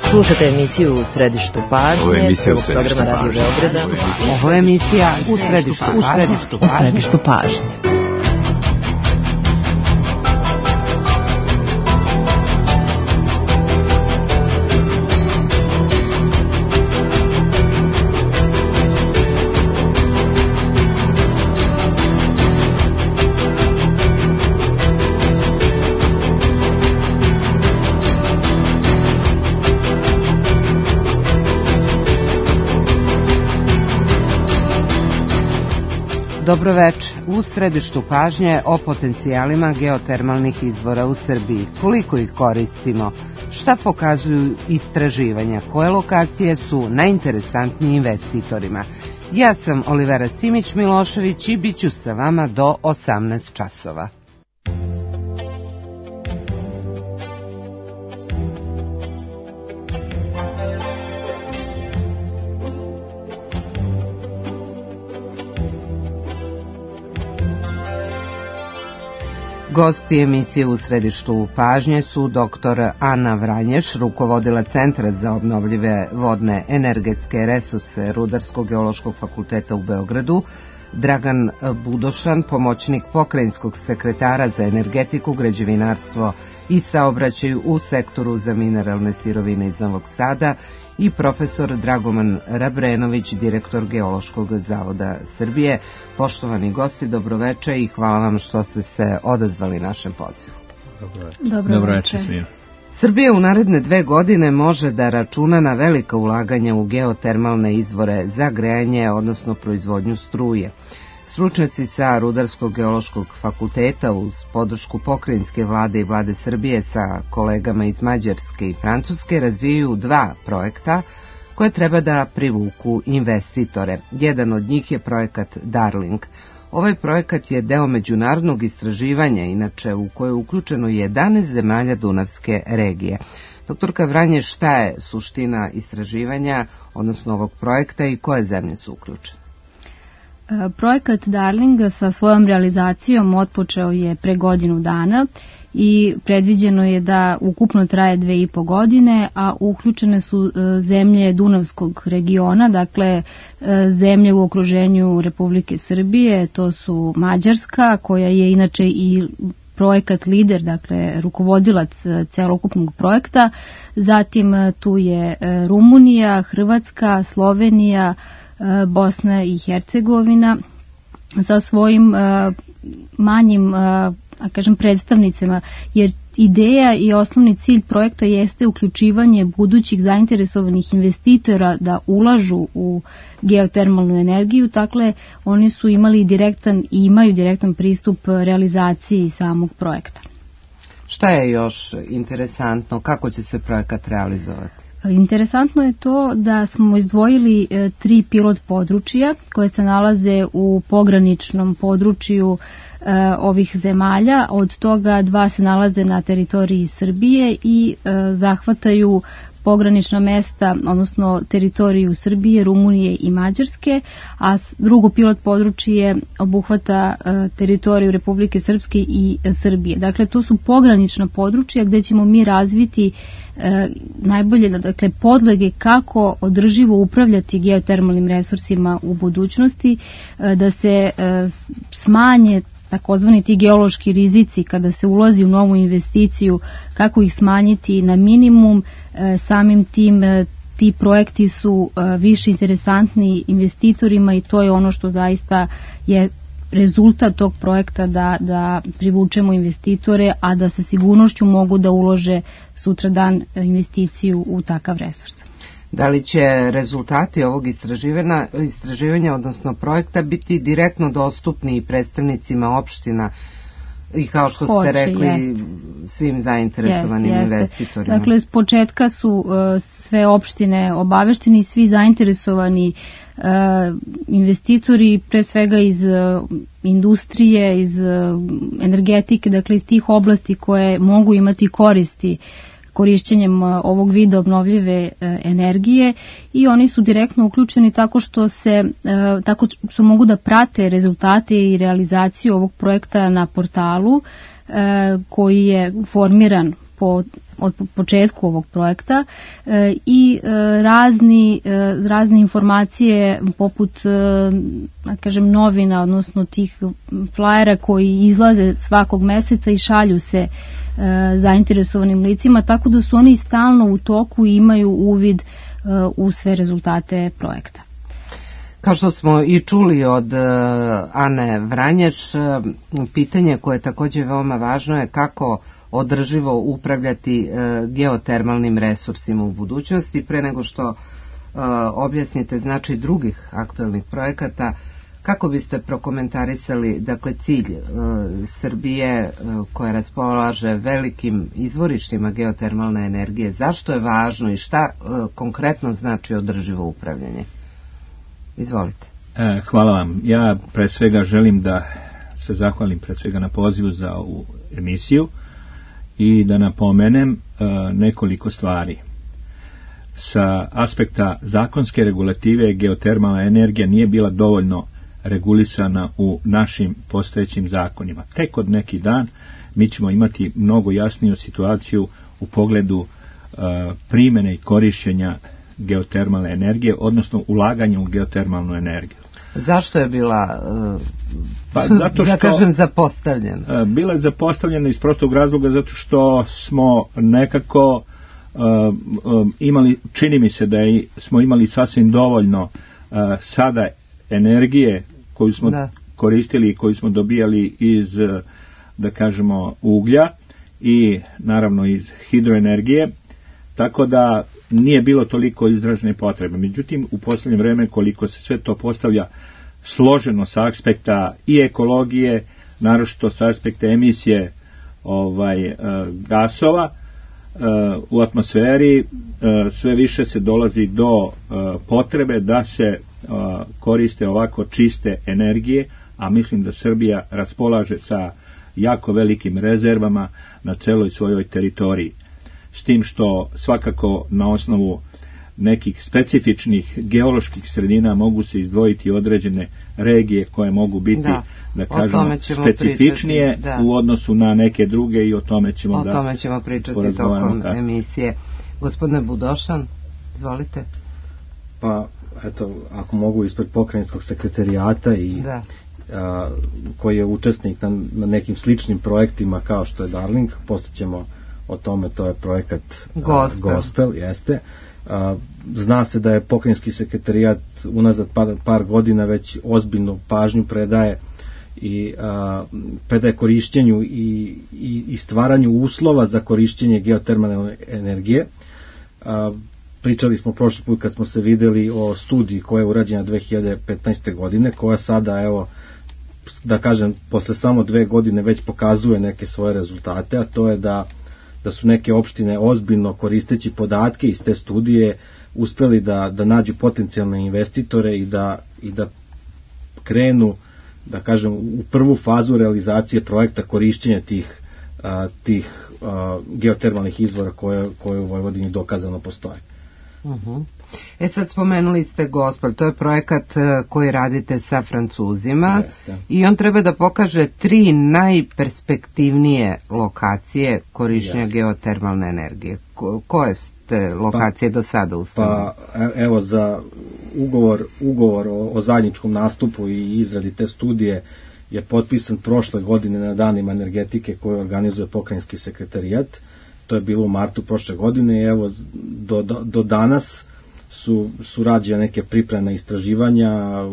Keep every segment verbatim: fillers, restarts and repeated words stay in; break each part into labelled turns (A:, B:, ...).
A: Slušate emisiju U središtu pažnje.
B: Ovo je emisija U
A: središtu pažnje.
C: Ovo je emisija U središtu pažnje. U središtu pažnje. Dobro večer. U središtu pažnje o potencijalima geotermalnih izvora u Srbiji. Koliko ih koristimo? Šta pokazuju istraživanja? Koje lokacije su najinteresantnije investitorima? Ja sam Olivera Simić-Milošević i bit ću sa vama do osamnaest časova. Gosti emisije U središtu pažnje su doktor Ana Vranješ, rukovodila Centra za obnovljive vodne energetske resurse Rudarsko-geološkog fakulteta u Beogradu, Dragan Budošan, pomoćnik pokrajinskog sekretara za energetiku, građevinarstvo i saobraćaj u sektoru za mineralne sirovine iz Novog Sada i profesor Dragoman Rabrenović, direktor Geološkog zavoda Srbije. Poštovani gosti, dobroveče i hvala vam što ste se odazvali našem pozivu. Dobroveče.
A: Srbija u naredne dve godine može da računa na velika ulaganja u geotermalne izvore za grejanje, odnosno proizvodnju struje. Stručnjaci sa Rudarsko-geološkog fakulteta uz podršku pokrajinske vlade i vlade Srbije sa kolegama iz Mađarske i Francuske razvijaju dva projekta koje treba da privuku investitore. Jedan od njih je projekat Darling. Ovaj projekat je deo međunarodnog istraživanja, inače u koje je uključeno jedanaest zemalja Dunavske regije. Doktorka Vranje, šta je suština istraživanja, odnosno ovog projekta i koje zemlje su uključene?
D: Projekat Darling sa svojom realizacijom otpočeo je pre godinu dana i predviđeno je da ukupno traje dve i po godine, a uključene su zemlje Dunavskog regiona, dakle zemlje u okruženju Republike Srbije, to su Mađarska, koja je inače i projekat lider, dakle rukovodilac celokupnog projekta, zatim tu je Rumunija, Hrvatska, Slovenija, Bosna i Hercegovina sa svojim uh, manjim uh, a kažem predstavnicama, jer ideja i osnovni cilj projekta jeste uključivanje budućih zainteresovanih investitora da ulažu u geotermalnu energiju, dakle oni su imali direktan i imaju direktan pristup realizaciji samog projekta.
A: Šta je još interesantno? Kako će se projekat realizovati?
D: Interesantno je to da smo izdvojili e, tri pilot područja koje se nalaze u pograničnom području e, ovih zemalja. Od toga dva se nalaze na teritoriji Srbije i e, zahvataju pogranična mesta, odnosno teritoriju Srbije, Rumunije i Mađarske, a drugo pilot područje obuhvata e, teritoriju Republike Srpske i e, Srbije. Dakle, to su pogranična područja gde ćemo mi razviti e, najbolje dakle, podloge kako održivo upravljati geotermalnim resursima u budućnosti, e, da se e, smanje takozvani ti geološki rizici kada se ulazi u novu investiciju, kako ih smanjiti na minimum, e, samim tim e, ti projekti su e, više interesantni investitorima i to je ono što zaista je rezultat tog projekta da, da privučemo investitore, a da sa sigurnošću mogu da ulože sutradan investiciju u takav resurs.
A: Da li će rezultati ovog istraživanja, istraživanja, odnosno projekta, biti direktno dostupni predstavnicima opština i kao što ste Hoće, rekli jest. svim zainteresovanim jest, investitorima?
D: Dakle, s početka su uh, sve opštine obavešteni i svi zainteresovani uh, investitori, pre svega iz uh, industrije, iz uh, energetike, dakle iz tih oblasti koje mogu imati koristi korišćenjem ovog vida obnovljive energije i oni su direktno uključeni tako što se tako što mogu da prate rezultate i realizaciju ovog projekta na portalu koji je formiran po, od početku ovog projekta e, i e, razni, e, razne informacije poput e, da kažem novina, odnosno tih flajera koji izlaze svakog meseca i šalju se e, zainteresovanim licima, tako da su oni stalno u toku i imaju uvid e, u sve rezultate projekta.
A: Kao što smo i čuli od Ane Vranješ, pitanje koje je također veoma važno je kako održivo upravljati geotermalnim resursima u budućnosti. Pre nego što objasnite znači drugih aktualnih projekata, kako biste prokomentarisali dakle cilj Srbije koja raspolaže velikim izvorištima geotermalne energije, zašto je važno i šta konkretno znači održivo upravljanje? Izvolite.
B: E, hvala vam. Ja pre svega želim da se zahvalim pre svega na pozivu za ovu emisiju i da napomenem e, nekoliko stvari. Sa aspekta zakonske regulative geotermalna energija nije bila dovoljno regulisana u našim postojećim zakonima. Tek od neki dan mi ćemo imati mnogo jasniju situaciju u pogledu e, primjene i korišćenja geotermalne energije, odnosno ulaganje u geotermalnu energiju.
A: Zašto je bila uh,
B: pa, zato što,
A: da kažem zapostavljena?
B: Uh, bila je zapostavljena iz prostog razloga zato što smo nekako uh, um, imali, čini mi se da je, smo imali sasvim dovoljno uh, sada energije koju smo da. koristili i koju smo dobijali iz, uh, da kažemo, uglja i naravno iz hidroenergije, tako da nije bilo toliko izražene potrebe. Međutim, u posljednje vreme koliko se sve to postavlja složeno sa aspekta i ekologije, naročito sa aspekta emisije ovaj, e, gasova e, u atmosferi, e, sve više se dolazi do e, potrebe da se e, koriste ovako čiste energije, a mislim da Srbija raspolaže sa jako velikim rezervama na celoj svojoj teritoriji. S tim što svakako na osnovu nekih specifičnih geoloških sredina mogu se izdvojiti određene regije koje mogu biti, da, da kažemo, specifičnije u odnosu na neke druge i o tome ćemo,
A: o
B: da
A: tome ćemo pričati tokom kasno. emisije. Gospodine Budošan, izvolite.
E: Pa, eto, ako mogu ispred pokrajinskog sekretarijata i da. A, koji je učesnik na, na nekim sličnim projektima kao što je Darling, postaćemo o tome, to je projekat
A: Gospel,
E: uh, Gospel jeste. Uh, zna se da je pokrajinski sekretarijat unazad par, par godina već ozbiljnu pažnju predaje i uh, predaje korišćenju i, i, i stvaranju uslova za korišćenje geotermalne energije. Uh, pričali smo prošli put kad smo se videli o studiji koja je urađena dve hiljade petnaeste. godine, koja sada, evo, da kažem, posle samo dve godine već pokazuje neke svoje rezultate, a to je da da su neke opštine ozbiljno koristeći podatke iz te studije uspeli da, da nađu potencijalne investitore i da, i da krenu, da kažem, u prvu fazu realizacije projekta korišćenja tih, a, tih a, geotermalnih izvora koje, koje u Vojvodini dokazano postoje.
A: Uh-huh. E sad spomenuli ste Gospel, to je projekat koji radite sa Francuzima. Jeste. I on treba da pokaže tri najperspektivnije lokacije korišćenja Jeste. geotermalne energije. Ko, koje ste lokacije pa, do sada ustavili?
E: Pa evo za ugovor, ugovor o, o zajedničkom nastupu i izradi te studije je potpisan prošle godine na danima energetike koje organizuje pokrajinski sekretarijat. To je bilo u martu prošle godine i evo do, do, do danas su, su rađene neke pripremne istraživanja,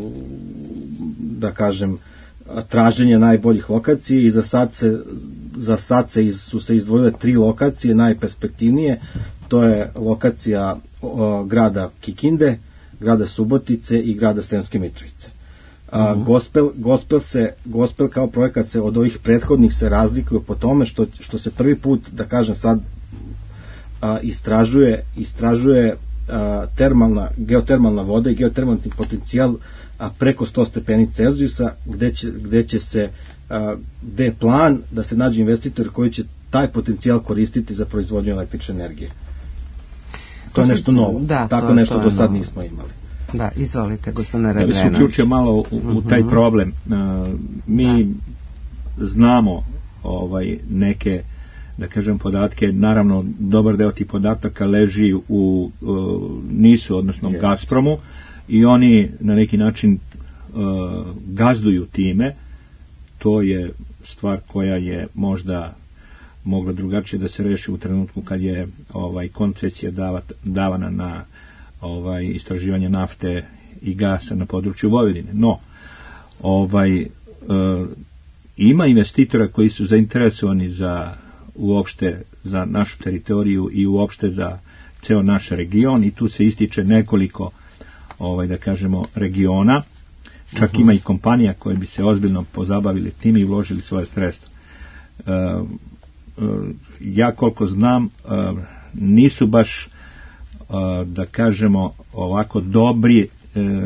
E: da kažem, traženje najboljih lokacija i za sad se, za sad se iz, su se izdvojile tri lokacije najperspektivnije. To je lokacija o, grada Kikinde, grada Subotice i grada Sremske Mitrovice. A, uh-huh. Gospel, Gospel, se, Gospel kao projekat se od ovih prethodnih se razlikuje po tome što, što se prvi put, da kažem sad, a, istražuje, istražuje a, termalna, geotermalna voda i geotermalni potencijal a, preko sto stepeni Celzijusa, gde će, gde će se, a, gde je plan da se nađe investitor koji će taj potencijal koristiti za proizvodnju električne energije. To je nešto novo,
A: da,
E: tako
A: to,
E: nešto
A: to
E: do sad
A: novo.
E: nismo imali.
A: Da, izvolite, gospodine Radrenović.
B: Ja bih se uključio malo u, u taj uh-huh. problem. Uh, mi da. znamo ovaj, neke da kažem, podatke. Naravno, dobar deo tih podataka leži u, u NIS-u, odnosno yes. Gazpromu, i oni na neki način uh, gazduju time. To je stvar koja je možda mogla drugačije da se reši u trenutku kad je ovaj koncesija davat, davana na ovaj istraživanje nafte i gasa na području Vojvodine. No, ovaj e, ima investitora koji su zainteresovani za uopšte za našu teritoriju i uopšte za ceo naš region, i tu se ističe nekoliko ovaj da kažemo regiona. Čak uh-huh. ima i kompanija koje bi se ozbiljno pozabavili tim i uložili svoje sredstva. E, e, ja koliko znam, e, nisu baš, e, da kažemo, ovako dobri, e,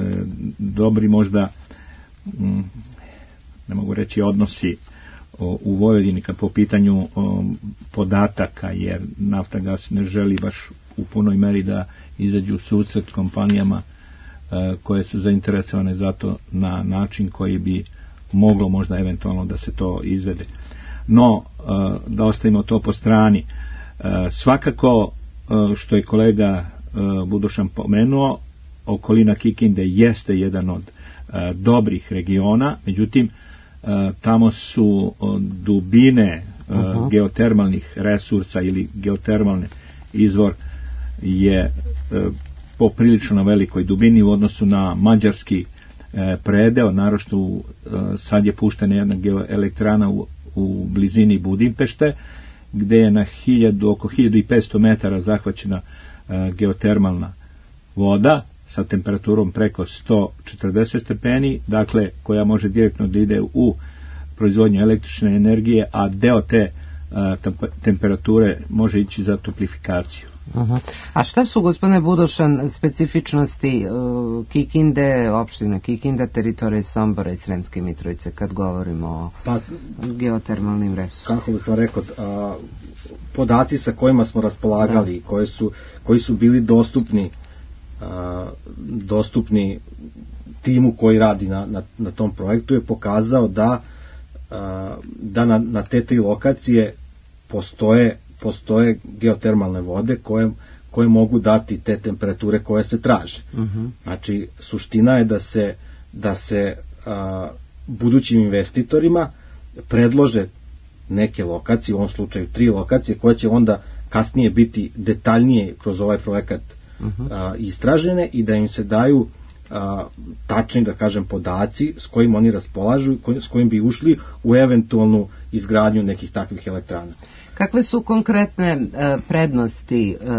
B: dobri možda, m, ne mogu reći odnosi o, u Vojvodini kad po pitanju o, podataka, jer Naftagas ne želi baš u punoj meri da izađu u susret kompanijama koje su zainteresovane za to na način koji bi moglo možda eventualno da se to izvede. No, da ostavimo to po strani. Svakako, što je kolega Budošan pomenuo, okolina Kikinde jeste jedan od dobrih regiona, međutim, tamo su dubine uh-huh. geotermalnih resursa ili geotermalni izvor je poprilično na velikoj dubini u odnosu na mađarski e, predeo, naročito e, sad je puštena jedna geoelektrana u, u blizini Budimpešte, gde je na hiljadu, oko hiljadu petsto metara zahvaćena e, geotermalna voda sa temperaturom preko sto četrdeset stepeni, dakle koja može direktno da ide u proizvodnju električne energije, a deo te e, temperature može ići za toplifikaciju.
A: Uh-huh. A šta su, gospodine Budošan, specifičnosti uh, Kikinde, opštine Kikinde, teritorije Sombora i Sremske Mitrovice kad govorimo o pa, geotermalnim resursima?
E: Kako bih vam rekao, a, podaci sa kojima smo raspolagali, koji su, koji su bili dostupni a, dostupni timu koji radi na, na, na tom projektu, je pokazao da, a, da na, na te tri lokacije postoje postoje geotermalne vode koje, koje mogu dati te temperature koje se traže. Uh-huh. Znači, suština je da se, da se a, budućim investitorima predlože neke lokacije, u ovom slučaju tri lokacije, koje će onda kasnije biti detaljnije kroz ovaj projekat uh-huh. a, istražene, i da im se daju a, tačni, da kažem, podaci s kojim oni raspolažu, koj, s kojim bi ušli u eventualnu izgradnju nekih takvih elektrana.
A: Kakve su konkretne e, prednosti e,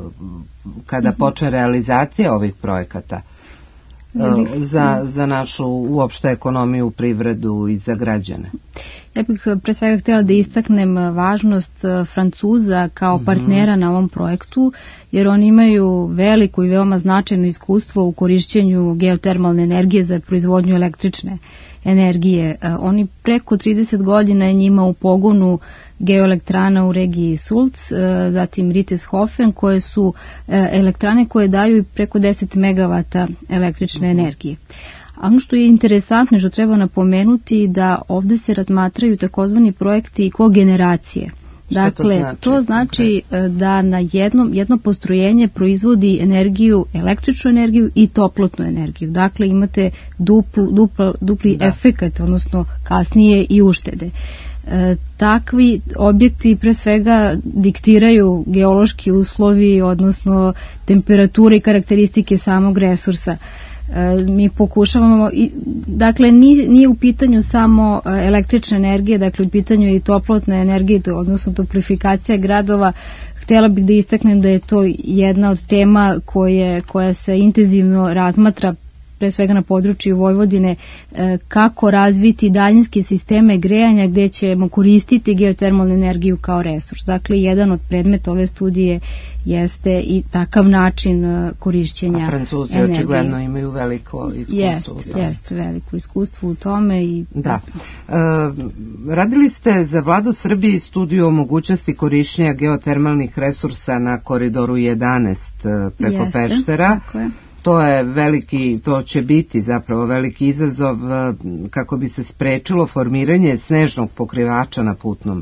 A: kada počne realizacija ovih projekata e, za, za našu uopšte ekonomiju, privredu i za građane?
D: Ja bih pre svega htjela da istaknem važnost Francuza kao partnera na ovom projektu, jer oni imaju veliko i veoma značajno iskustvo u korišćenju geotermalne energije za proizvodnju električne energije. Oni preko trideset godina je njima u pogonu geoelektrana u regiji Sulc, zatim Riteshofen, koje su elektrane koje daju preko deset megavata električne energije. A ono što je interesantno, što treba napomenuti, da ovde se razmatraju takozvani projekti kogeneracije. Dakle, to znači, to znači okay. da na jedno, jedno postrojenje proizvodi energiju, električnu energiju i toplotnu energiju. Dakle, imate duplu, dupla, dupli da. efekat, odnosno kasnije i uštede. E, takvi objekti pre svega diktiraju geološki uslovi, odnosno temperature i karakteristike samog resursa. Mi pokušavamo, dakle nije, nije u pitanju samo električna energija, dakle u pitanju je i toplotna energija, odnosno toplifikacija gradova. Htjela bih da istaknem da je to jedna od tema koje, koja se intenzivno razmatra pre svega na području Vojvodine, kako razviti daljinske sisteme grejanja gdje ćemo koristiti geotermalnu energiju kao resurs. Dakle, jedan od predmeta ove studije jeste i takav način korišćenja.
A: A Francuzi energije. Očigledno imaju veliko iskustvo
D: jest,
A: u tome.
D: Jeste, veliko iskustvo u tome. I
A: da. E, radili ste za Vladu Srbije studiju o mogućnosti korišćenja geotermalnih resursa na koridoru jedanaest preko jeste, Peštera. Tako je. To je veliki, to će biti zapravo veliki izazov kako bi se sprečilo formiranje snežnog pokrivača na putnom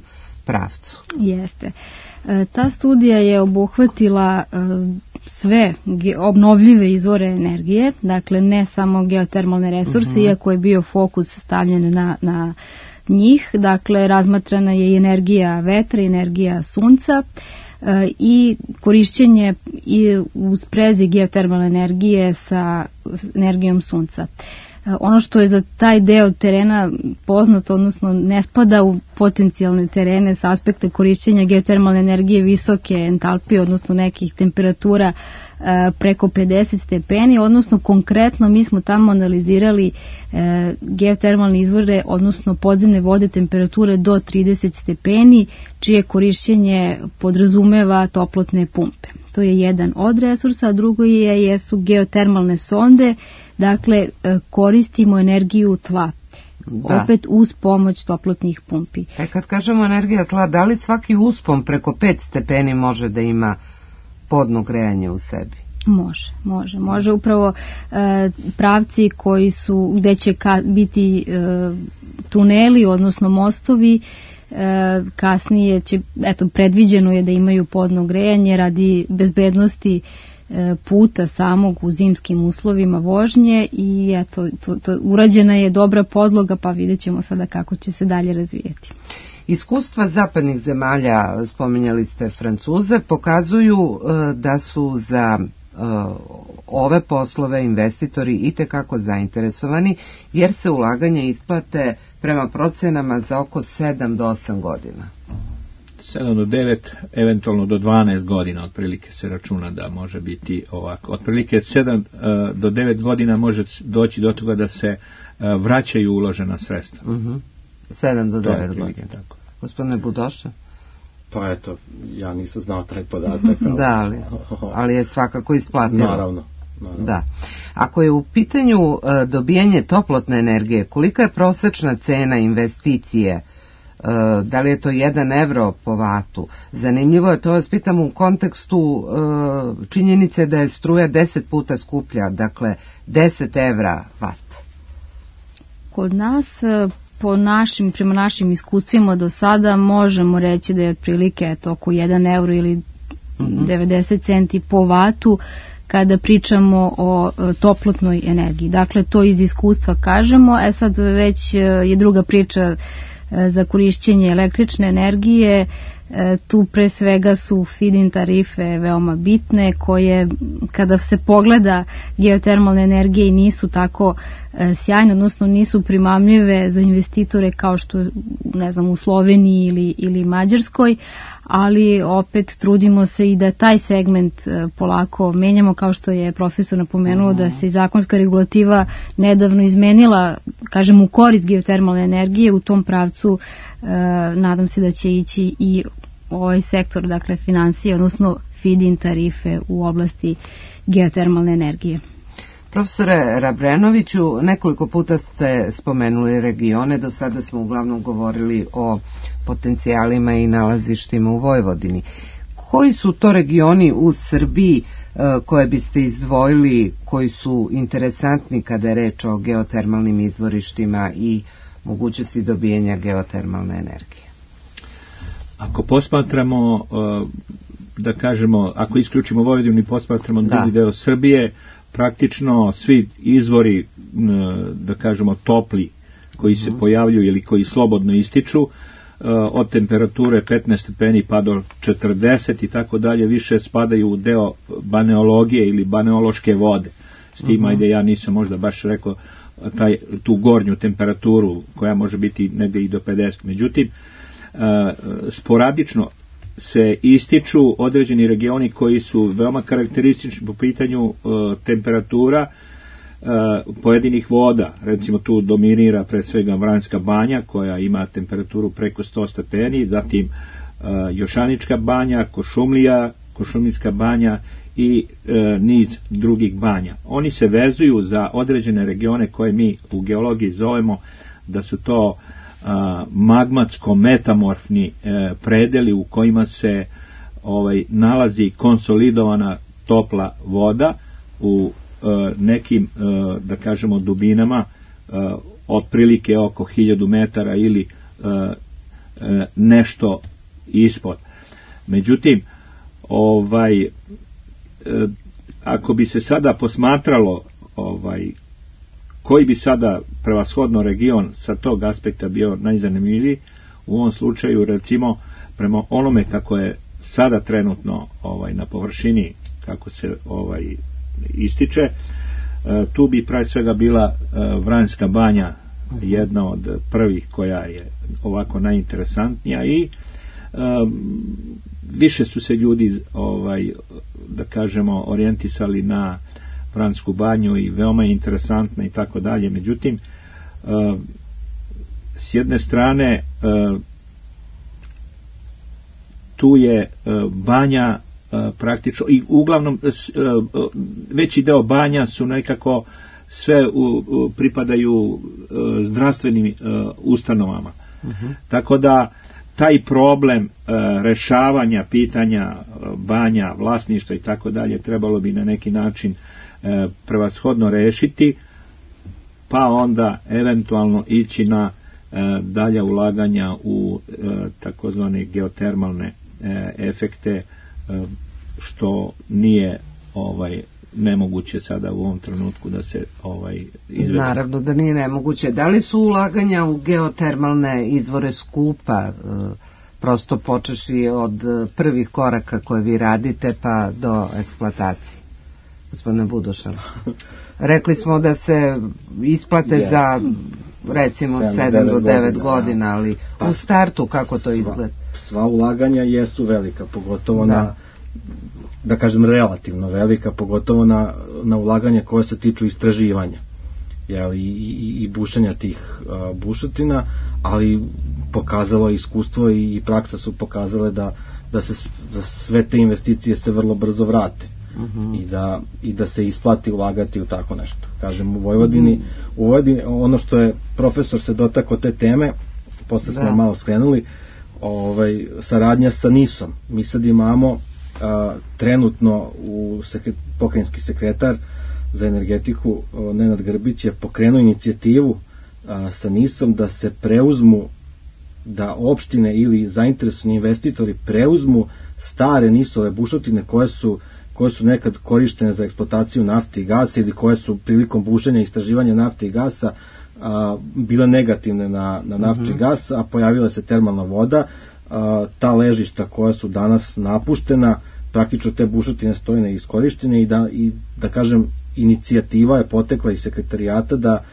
A: pravcu.
D: Jeste. Ta studija je obuhvatila sve obnovljive izvore energije, dakle ne samo geotermalne resurse, uh-huh. iako je bio fokus stavljen na, na njih, dakle razmatrana je i energija vetra, energija sunca i korišćenje i u sprezi geotermalne energije sa energijom sunca. Ono što je za taj deo terena poznato, odnosno ne spada u potencijalne terene sa aspekta korišćenja geotermalne energije visoke entalpije, odnosno nekih temperatura preko pedeset stepeni, odnosno konkretno mi smo tamo analizirali geotermalne izvore, odnosno podzemne vode temperature do trideset stepeni, čije korišćenje podrazumeva toplotne pumpe. To je jedan od resursa, a drugo je, jesu geotermalne sonde, dakle koristimo energiju tla. Da. Opet uz pomoć toplotnih pumpi.
A: E kad kažemo energija tla, da li svaki uspon preko pet stepeni može da ima podno grejanje u sebi?
D: Može, može, može. Upravo e, pravci koji su, gde će ka, biti e, tuneli, odnosno mostovi, e, kasnije će, eto, predviđeno je da imaju podno grejanje radi bezbednosti e, puta samog u zimskim uslovima vožnje i eto, to, to, urađena je dobra podloga, pa vidjet ćemo sada kako će se dalje razvijeti.
A: Iskustva zapadnih zemalja, spominjali ste Francuze, pokazuju da su za ove poslove investitori itekako zainteresovani, jer se ulaganje isplate prema procenama za oko sedam do osam godina.
B: sedam do devet, eventualno do dvanaest godina otprilike se računa da može biti ovako. Otprilike sedam do devet godina može doći do toga da se vraćaju uložena sredstva.
A: Uh-huh. sedam do devet godina. Tako. Gospodine Budoša?
E: Pa eto, ja nisam znao taj podatak. Ali...
A: da, ali, ali je svakako isplativo.
E: Naravno. naravno.
A: Da. Ako je u pitanju uh, dobijanje toplotne energije, kolika je prosečna cena investicije? Uh, da li je to jedan evro po vatu? Zanimljivo je to, vas pitam u kontekstu uh, činjenice da je struja deset puta skuplja, dakle deset evra vat.
D: Kod nas... Po našim, prema našim iskustvima do sada možemo reći da je otprilike eto, oko jedan euro ili mm-hmm. devedeset centi po vatu kada pričamo o toplotnoj energiji. Dakle, to iz iskustva kažemo, e sad već je druga priča za korišćenje električne energije. Tu pre svega su feed-in tarife veoma bitne, koje kada se pogleda geotermalne energije i nisu tako sjajne, odnosno nisu primamljive za investitore kao što, ne znam, u Sloveniji ili, ili Mađarskoj, ali opet trudimo se i da taj segment polako menjamo, kao što je profesor napomenuo, da se zakonska regulativa nedavno izmenila, kažem, u korist geotermalne energije. U tom pravcu e, nadam se da će ići i ovaj sektor, dakle financije, odnosno feed-in tarife u oblasti geotermalne energije.
A: Profesore Rabrenoviću, nekoliko puta ste spomenuli regione, do sada smo uglavnom govorili o potencijalima i nalazištima u Vojvodini. Koji su to regioni u Srbiji koje biste izdvojili, koji su interesantni kada je reč o geotermalnim izvorištima i mogućnosti dobijanja geotermalne energije?
B: Ako posmatramo, da kažemo, ako isključimo Vojvodinu i posmatramo da. drugi deo Srbije, praktično svi izvori, da kažemo, topli koji se pojavljuju ili koji slobodno ističu, od temperature petnaest stepeni pa do četrdeset i tako dalje, više spadaju u deo baneologije ili baneološke vode. S tim, ajde, ja nisam možda baš rekao taj, tu gornju temperaturu koja može biti negde i do pedeset. Međutim, sporadično se ističu određeni regioni koji su veoma karakteristični po pitanju uh, temperatura uh, pojedinih voda. Recimo tu dominira pre svega Vranjska banja koja ima temperaturu preko sto stepeni, zatim uh, Jošanička banja, Košumlija, Košumlijska banja i uh, niz drugih banja. Oni se vezuju za određene regione koje mi u geologiji zovemo da su to magmatsko-metamorfni e, predeli u kojima se ovaj, nalazi konsolidovana topla voda u e, nekim, e, da kažemo, dubinama e, otprilike oko hiljadu metara ili e, e, nešto ispod. Međutim, ovaj, ako bi se sada posmatralo ovaj, koji bi sada prevashodno region sa tog aspekta bio najzanimljiviji, u ovom slučaju recimo prema onome kako je sada trenutno ovaj, na površini, kako se ovaj, ističe, tu bi pravi svega bila Vranjska banja, jedna od prvih koja je ovako najinteresantnija, i um, više su se ljudi ovaj, da kažemo orijentisali na Vranjsku banju i veoma je interesantna i tako dalje. Međutim, uh, s jedne strane uh, tu je uh, banja uh, praktično i uglavnom uh, veći deo banja su nekako sve u, u, pripadaju uh, zdravstvenim uh, ustanovama. Uh-huh. Tako da taj problem uh, rešavanja pitanja uh, banja, vlasništva i tako dalje trebalo bi na neki način uh, prevashodno rešiti, pa onda eventualno ići na uh, dalja ulaganja u uh, takozvane geotermalne uh, efekte, uh, što nije ovaj nemoguće sada u ovom trenutku da se ovaj izvede.
A: Naravno da nije nemoguće. Da li su ulaganja u geotermalne izvore skupa, prosto počeši od prvih koraka koje vi radite pa do eksploatacije? Gospodine Budošan, rekli smo da se isplate yes. za recimo sedam do devet godina, ali pa, u startu kako to izgleda?
E: Sva, sva ulaganja jesu velika, pogotovo da. na da kažem relativno velika, pogotovo na, na ulaganja koje se tiču istraživanja, jel, i, i, i bušenja tih a, bušotina, ali pokazalo iskustvo i, i praksa su pokazale da, da se za sve te investicije se vrlo brzo vrate. Uh-huh. I, da, i da se isplati ulagati u tako nešto. Kažem, u Vojvodini, uh-huh. u Vojvodini ono što je profesor se dotakao te teme, posle smo da. malo skrenuli, ovaj, saradnja sa NIS-om. Mi sad imamo a, trenutno u sekret, pokrajinski sekretar za energetiku Nenad Grbić je pokrenuo inicijativu a, sa NIS-om da se preuzmu, da opštine ili zainteresovani investitori preuzmu stare NIS-ove bušotine koje su koje su nekad korištene za eksploataciju nafte i gasa ili koje su prilikom bušenja i istraživanja nafte i gasa a, bile negativne na, na naftu uh-huh. i gas, a pojavila se termalna voda. A, ta ležišta koja su danas napuštena, praktično te bušotine stoje neiskorištene i da, i da kažem, inicijativa je potekla iz sekretarijata da,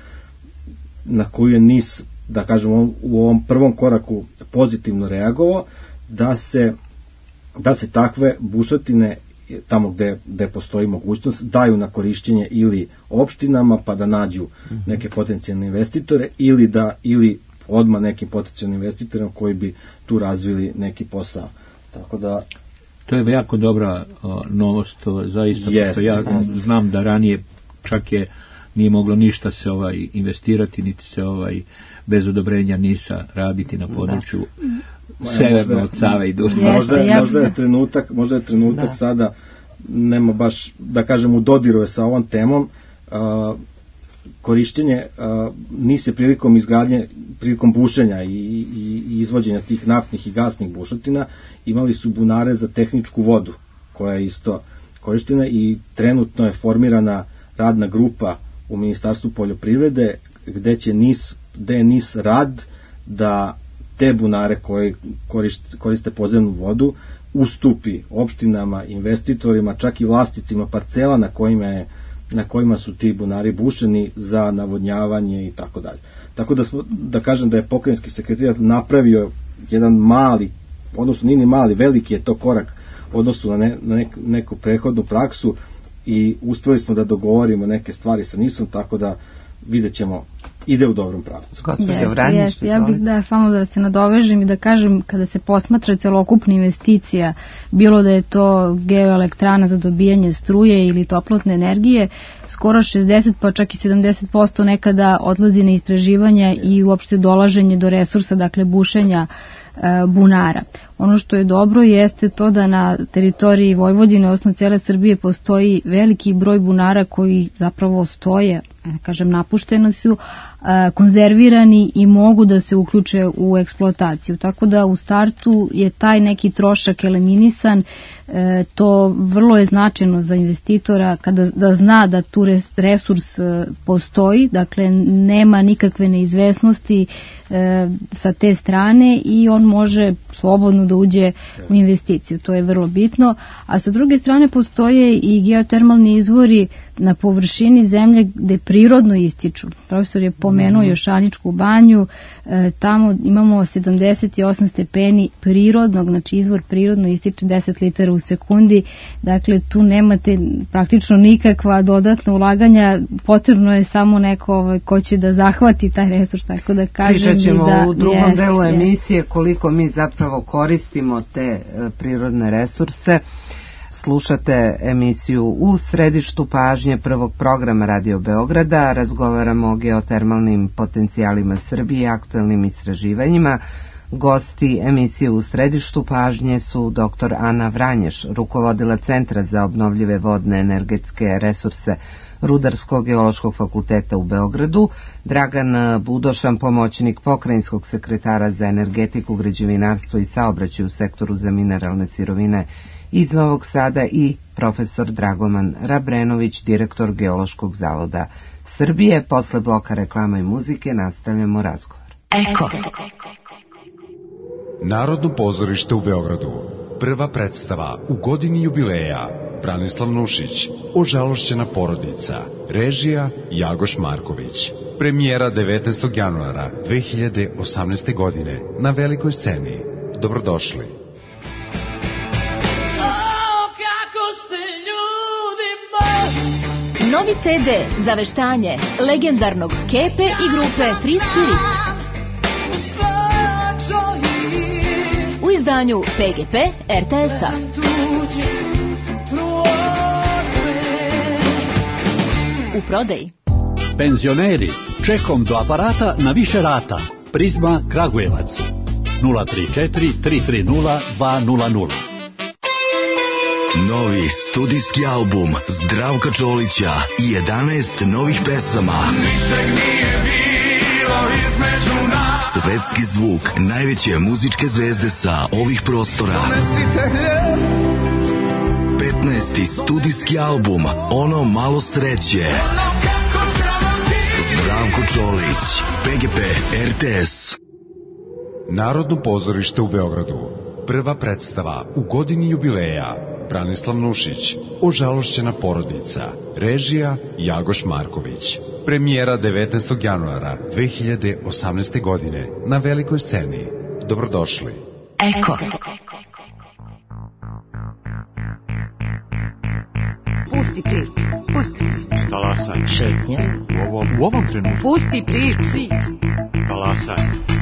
E: na koju je NIS, da kažem, u ovom prvom koraku pozitivno reagovao, da se, da se takve bušotine tamo gde, gde postoji mogućnost daju na korišćenje ili opštinama pa da nađu neke potencijalne investitore ili da ili odmah nekim potencijalnim investitorima koji bi tu razvili neki posao. Tako da
B: to je jako dobra o, novost, o, zaista, jest, što ja jest. znam da ranije čak je nije moglo ništa se ovaj investirati, niti se ovaj bez odobrenja NIS-a raditi na području da. severno od Save i Dunava.
E: Možda, možda je trenutak, možda je trenutak da. sada, nema baš, da kažem, u dodiru je sa ovom temom, a, korišćenje a, NIS je prilikom izgradnje, prilikom bušenja i, i, i izvođenja tih naftnih i gasnih bušotina, imali su bunare za tehničku vodu, koja je isto korištena i trenutno je formirana radna grupa u Ministarstvu poljoprivrede, gde će NIS, gde je NIS rad da te bunare koje koriste, koriste podzemnu vodu ustupi opštinama, investitorima, čak i vlasnicima parcela na kojima je, na kojima su ti bunari bušeni za navodnjavanje i tako dalje. Tako da smo, da kažem da je pokrajinski sekretarijat napravio jedan mali, odnosno nije ni mali, veliki je to korak odnosno na, ne, na nek, neku prethodnu praksu i uspeli smo da dogovorimo neke stvari sa NIS-om, tako da vidjet ćemo, ide u dobrom pravcu.
D: Yes, yes, ja bih da samo da se nadovežem i da kažem, kada se posmatra celokupna investicija, bilo da je to geoelektrana za dobijanje struje ili toplotne energije, skoro šezdeset pa čak i sedamdeset posto nekada odlazi na istraživanja yes. i uopšte dolaženje do resursa, dakle bušenja e, bunara. Ono što je dobro jeste to da na teritoriji Vojvodine, odnosno cele Srbije, postoji veliki broj bunara koji zapravo stoje, kažem, napušteni su, konzervirani i mogu da se uključe u eksploataciju. Tako da u startu je taj neki trošak eliminisan, to vrlo je značajno za investitora kada da zna da tu resurs postoji, dakle nema nikakve neizvesnosti sa te strane i on može slobodno da uđe u investiciju, to je vrlo bitno. A sa druge strane postoje i geotermalni izvori na površini zemlje gde prirodno ističu. Profesor je pomenuo mm-hmm. Jošaničku banju, e, tamo imamo sedamdeset osam stepeni prirodnog, znači izvor prirodno ističe deset litara u sekundi, dakle tu nemate praktično nikakva dodatna ulaganja, potrebno je samo neko ovaj, ko će da zahvati taj resurs, tako da kažem.
A: Pričat ćemo
D: da,
A: u drugom
D: jest,
A: delu
D: jest.
A: emisije koliko mi zapravo koristimo te e, prirodne resurse. Slušate emisiju U središtu pažnje prvog programa Radio Beograda. Razgovaramo o geotermalnim potencijalima Srbije i aktuelnim istraživanjima. Gosti emisije U središtu pažnje su doktor Ana Vranješ, rukovodila Centra za obnovljive vodne energetske resurse Rudarsko-geološkog fakulteta u Beogradu, Dragan Budošan, pomoćnik pokrajinskog sekretara za energetiku, građevinarstvo i saobraćaj u sektoru za mineralne sirovine iz Novog Sada i profesor Dragoman Rabrenović, direktor Geološkog zavoda Srbije. Posle bloka reklama i muzike nastavljamo razgovor.
F: Eko. Narodno pozorište u Beogradu. Prva predstava u godini jubileja. Branislav Nušić, Ožalošćena porodica. Režija Jagoš Marković. Premijera devetnaestog januara dve hiljade osamnaeste. godine na velikoj sceni. Dobrodošli.
G: Novi ce de za veštanje legendarnog Kepe i grupe Free Spirit. U izdanju pe ge pe er te es-a. U prodaji.
H: Penzioneri, čekom do aparata na više rata. Prizma Kragujevac. nula tri četiri tri tri nula dva nula nula.
I: Novi studijski album Zdravka Čolića i jedanaest novih pesama. Svetski zvuk najveće muzičke zvezde sa ovih prostora. petnaesti studijski album Ono malo sreće. Zdravko Čolić, pe ge pe er te es.
F: Narodno pozorište u Beogradu. Prva predstava u godini jubileja. Branislav Nušić, Ožalošćena porodica. Režija Jagoš Marković. Premijera devetnaestog januara dve hiljade osamnaeste. godine na velikoj sceni. Dobrodošli.
G: Eko.
J: Pusti priču. Pusti priču.
K: Talasaj.
G: Šetnja.
K: U ovom, u ovom trenutku.
J: Pusti priču.
K: Talasaj.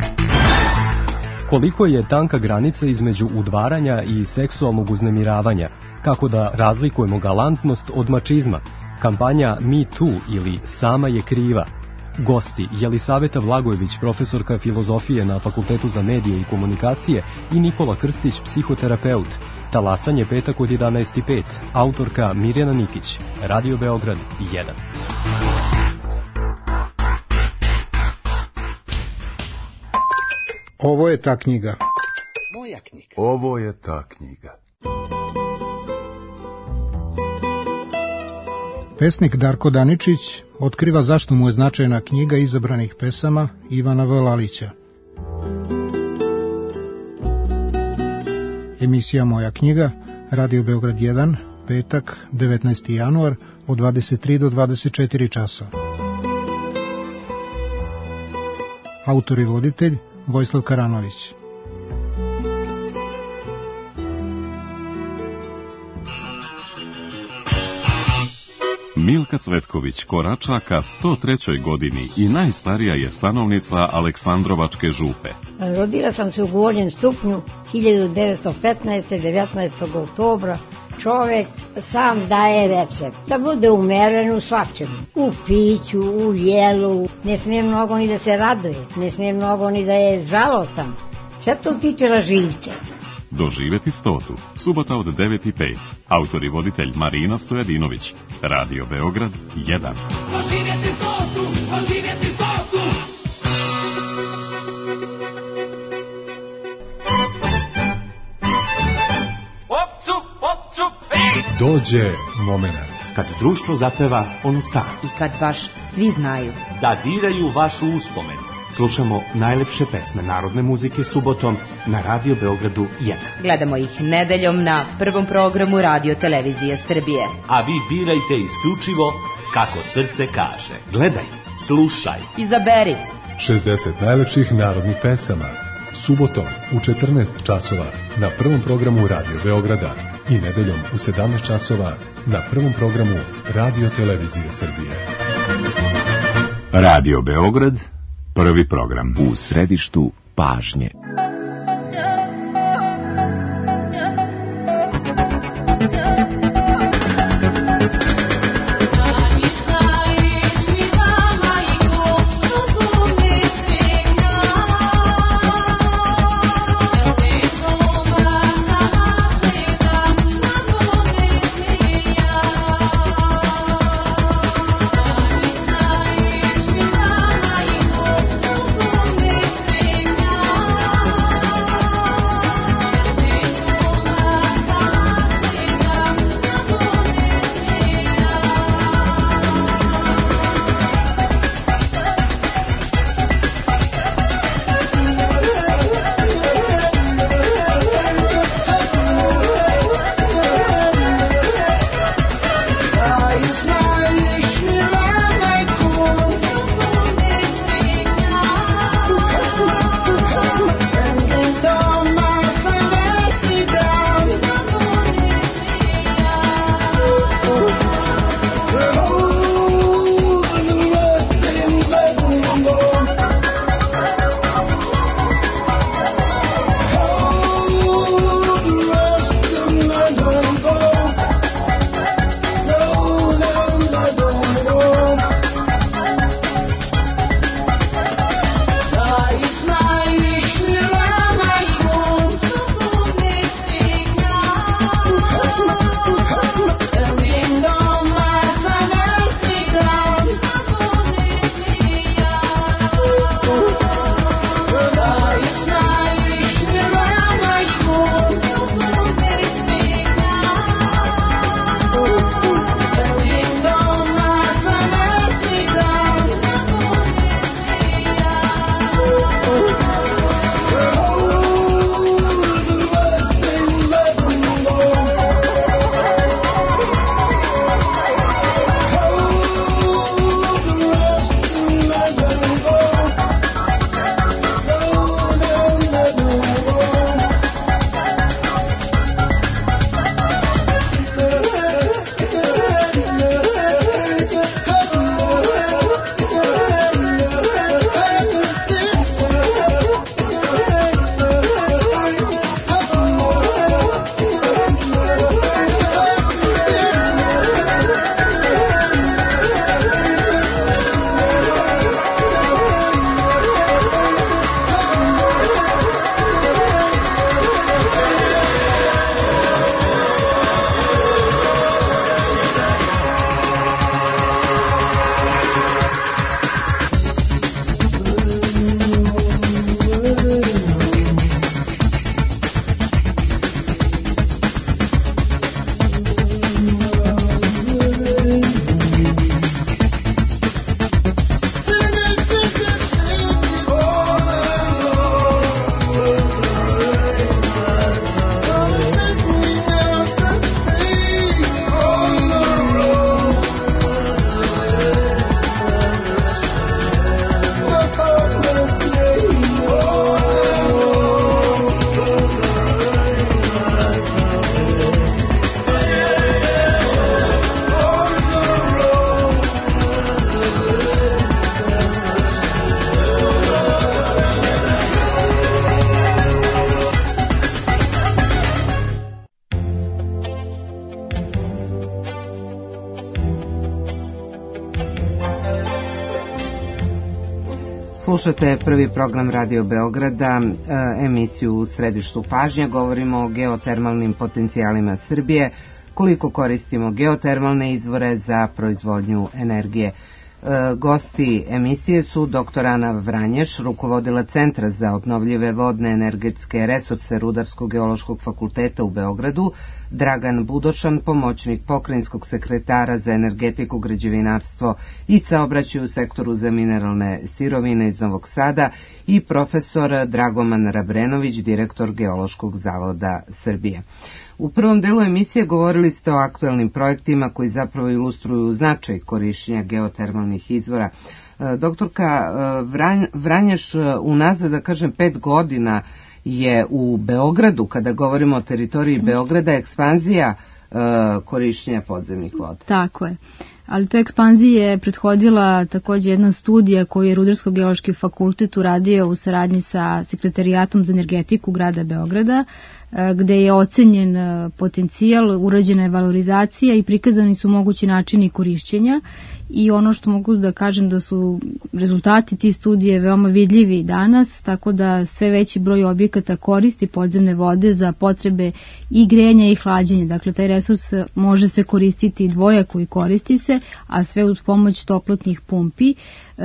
L: Koliko je tanka granica između udvaranja i seksualnog uznemiravanja, kako da razlikujemo galantnost od mačizma, kampanja Me Too ili Sama je kriva. Gosti Jelisaveta Vlagojević, profesorka filozofije na Fakultetu za medije i komunikacije, i Nikola Krstić, psihoterapeut. Talasanje petak od jedanaest i pet, autorka Mirjana Nikić, Radio Beograd jedan.
M: Ovo je ta knjiga.
J: Moja knjiga.
F: Ovo je ta knjiga.
M: Pesnik Darko Daničić otkriva zašto mu je značajna knjiga izabranih pesama Ivana V. Lalića. Emisija Moja knjiga, Radio Beograd jedan, petak, devetnaesti januar, od dvadeset tri do dvadeset četiri časa. Autor i voditelj Vojislav Karanović.
N: Milka Cvetković korača ka sto trećoj godini i najstarija je stanovnica Aleksandrovačke župe.
O: Rodila sam se u Gornjem Stupnju hiljadu devetsto petnaeste. devetnaestog oktobra. Čovek sam daje recept da bude umeren u svačemu, u piću, u jelu. Ne smije mnogo ni da se raduje, ne smije mnogo ni da je žalostan. Sve to tiče na živce.
N: Doživeti stotu, subota od devet i pet. Autor i voditelj Marina Stojadinović. Radio Beograd jedan.
P: Doživjeti stotu, doživjeti stotu. Opcup, opcup, ej!
Q: Dođe moment.
R: Kad društvo zapeva onu staru.
S: I kad baš svi znaju.
R: Da diraju vašu uspomen. Slušamo najlepše pesme narodne muzike subotom na Radio Beogradu jedan.
S: Gledamo ih nedeljom na prvom programu Radio Televizije Srbije.
R: A vi birajte isključivo kako srce kaže. Gledaj, slušaj,
S: izaberi.
Q: šezdeset najlepših narodnih pesama. Subotom u četrnaest časova na prvom programu Radio Beograda i nedeljom u sedamnaest časova na prvom programu Radio Televizije Srbije.
T: Radio Beograd, prvi program. U središtu pažnje.
P: Oh
A: Slušate prvi program Radio Beograda, emisiju u središtu pažnje. Govorimo o geotermalnim potencijalima Srbije, koliko koristimo geotermalne izvore za proizvodnju energije. Gosti emisije su doktor Ana Vranješ, rukovodila Centra za obnovljive vodne energetske resurse Rudarsko-geološkog fakulteta u Beogradu, Dragan Budošan, pomoćnik pokrajinskog sekretara za energetiku, građevinarstvo i saobraćaj u sektoru za mineralne sirovine iz Novog Sada i profesor Dragoman Rabrenović, direktor Geološkog zavoda Srbije. U prvom delu emisije govorili ste o aktuelnim projektima koji zapravo ilustruju značaj korišćenja geotermalnih izvora. Doktorka Vranješ, unazad, da kažem, pet godina je u Beogradu, kada govorimo o teritoriji Beograda, ekspanzija korišćenja podzemnih voda.
D: Tako je. Ali to ekspanziji je prethodila također jedna studija koju je Rudarsko-geološki fakultet uradio u saradnji sa Sekretarijatom za energetiku grada Beograda, gde je ocenjen potencijal, urađena je valorizacija i prikazani su mogući načini korišćenja. I ono što mogu da kažem da su rezultati tih studije veoma vidljivi danas, tako da sve veći broj objekata koristi podzemne vode za potrebe i grejanja i hlađenja. Dakle, taj resurs može se koristiti dvojako i koristi se, a sve uz pomoć toplotnih pumpi. E,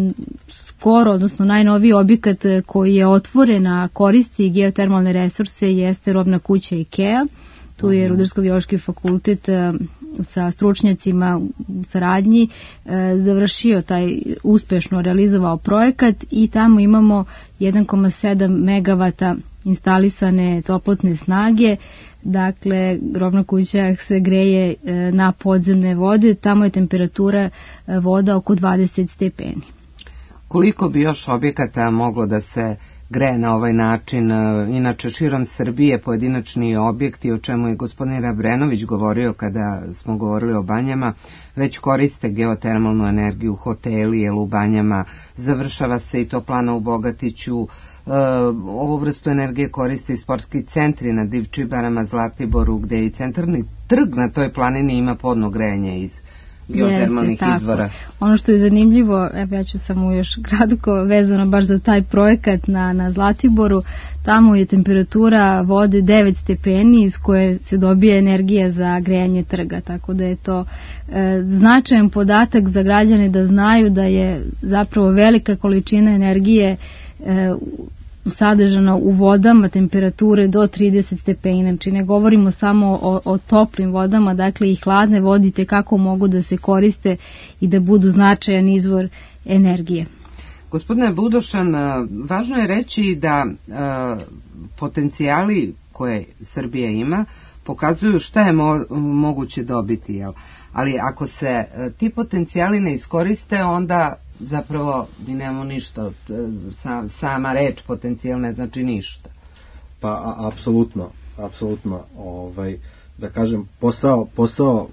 D: skoro, odnosno najnoviji objekat koji je otvoren a koristi geotermalne resurse jeste robna kuća IKEA. Tu je Rudarsko-geološki fakultet sa stručnjacima u saradnji završio taj, uspešno realizovao projekat i tamo imamo jedan zarez sedam megavata instalisane toplotne snage. Dakle, robna kuća se greje na podzemne vode, tamo je temperatura voda oko dvadeset stepeni.
A: Koliko bi još objekata moglo da se greje na ovaj način? Inače, širom Srbije pojedinačni objekti, o čemu je gospodin Rabrenović govorio kada smo govorili o banjama, već koriste geotermalnu energiju, hoteli, jel u banjama, završava se i toplana u Bogatiću, ovu vrstu energije koriste i sportski centri na Divčibarama, Zlatiboru, gde i centralni trg na toj planini ima podno grejanje iz geotermalnih
D: Jeste,
A: izvora.
D: Ono što je zanimljivo, evo ja ću samo još kratko vezano baš za taj projekat na, na Zlatiboru, tamo je temperatura vode devet stepeni iz koje se dobija energija za grejanje trga, tako da je to e, značajan podatak za građane da znaju da je zapravo velika količina energije e, sadržana u vodama temperature do trideset stepeni. Znači ne govorimo samo o, o toplim vodama, dakle i hladne vode kako mogu da se koriste i da budu značajan izvor energije.
A: Gospodine Budošan, važno je reći da e, potencijali koje Srbija ima pokazuju šta je mo, moguće dobiti, jel? Ali ako se e, ti potencijali ne iskoriste, onda zapravo mi nemamo ništa, Sam, sama reč potencijal ne znači ništa.
E: Pa a, apsolutno, apsolutno, ovaj, da kažem, posao, posao